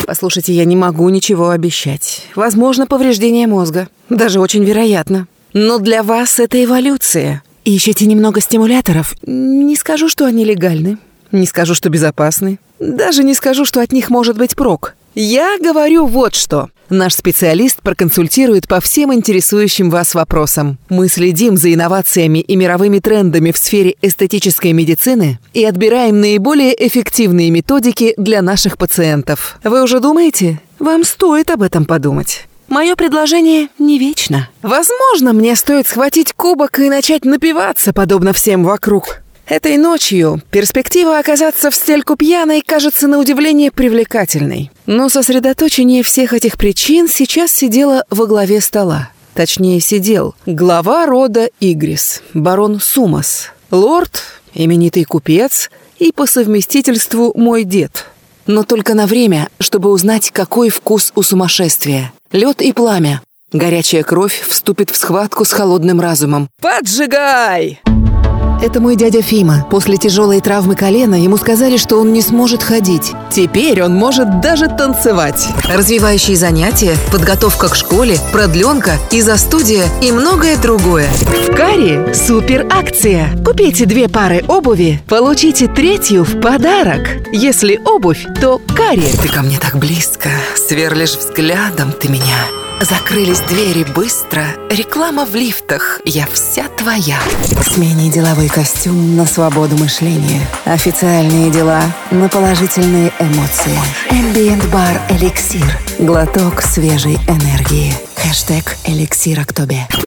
Послушайте, я не могу ничего обещать. Возможно, повреждение мозга. Даже очень вероятно. Но для вас это эволюция. Ищете немного стимуляторов. Не скажу, что они легальны. Не скажу, что безопасны. Даже не скажу, что от них может быть прок. Я говорю вот что. Наш специалист проконсультирует по всем интересующим вас вопросам. Мы следим за инновациями и мировыми трендами в сфере эстетической медицины и отбираем наиболее эффективные методики для наших пациентов. Вы уже думаете? Вам стоит об этом подумать. Мое предложение не вечно. Возможно, мне стоит схватить кубок и начать напиваться, подобно всем вокруг. Этой ночью перспектива оказаться в стельку пьяной кажется на удивление привлекательной. Но сосредоточение всех этих причин сейчас сидело во главе стола. Точнее, сидел глава рода Игрис, барон Сумас, лорд, именитый купец и по совместительству мой дед. Но только на время, чтобы узнать, какой вкус у сумасшествия. Лед и пламя. Горячая кровь вступит в схватку с холодным разумом. «Поджигай!» Это мой дядя Фима. После тяжелой травмы колена ему сказали, что он не сможет ходить. Теперь он может даже танцевать. Развивающие занятия, подготовка к школе, продленка, изо-студия и многое другое. В Кари супер акция. Купите 2 пары обуви, получите 3-ю в подарок. Если обувь, то Кари. Ты ко мне так близко, сверлишь взглядом ты меня. Закрылись двери быстро, реклама в лифтах, я вся твоя. Смени деловой костюм на свободу мышления. Официальные дела на положительные эмоции. Ambient Bar Эликсир. Глоток свежей энергии. #Эликсир Октобе.